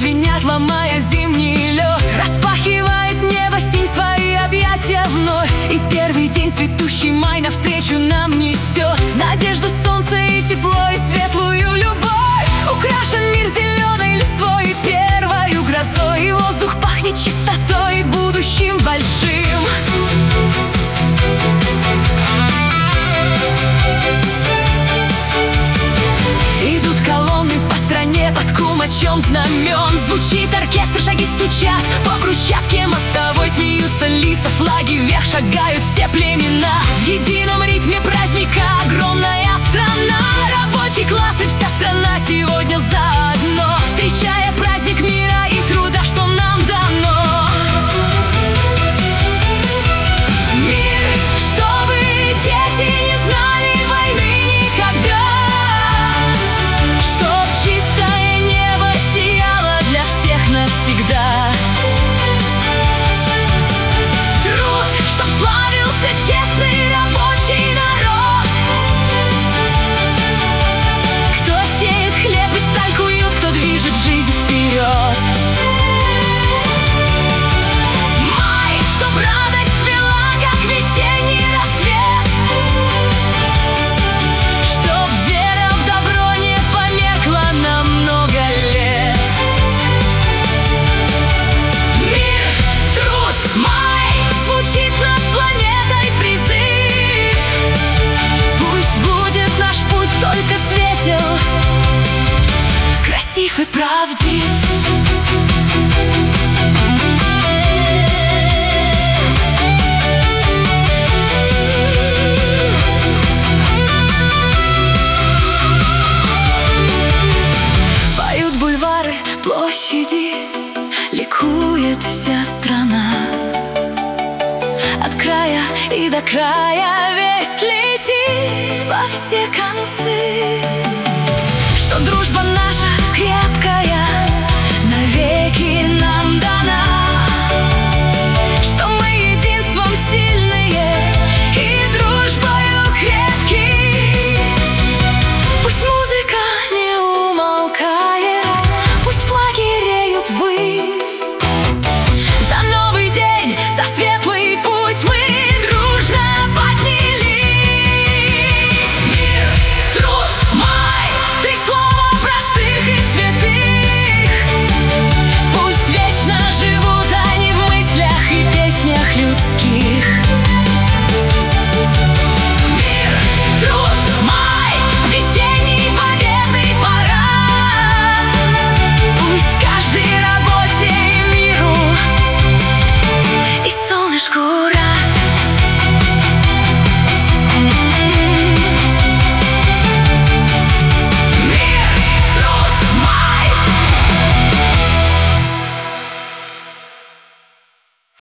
звенят, ломая зимний лед. Распахивает небо синь свои объятия вновь, и первый день цветущий май навстречу нам несет надежду, солнце и тепло, и светлую любовь. Украшен мир зеленой листвой и первою грозой, и воздух пахнет чистотой и будущим большим. Идут колонны по стране под кумачом знамен. Звучит оркестр, шаги стучат по брусчатке мостовой. Смеются лица, флаги вверх шагают все племена. В едином ритме праздника огромная страна. Рабочий класс и вся страна сегодня заодно, встречая праздник мира и труда, что нам дано. Мир, чтобы дети не знали войны никогда, чтоб чистое небо сияло для всех навсегда. Труд, чтоб славился честный рабочий народ, кто сеет хлеб и сталь кует, кто движет жизнь вперед. Май, чтоб радость цвела, как весенний рассвет, чтоб вера в добро не померкла на много лет. Мир, труд, май, звучит над планетой призыв. Пусть будет наш путь только светел, красив и правдив. Поют бульвары, площади, ликует вся страна. От края и до края весть летит во все концы, что дружба наша крепкая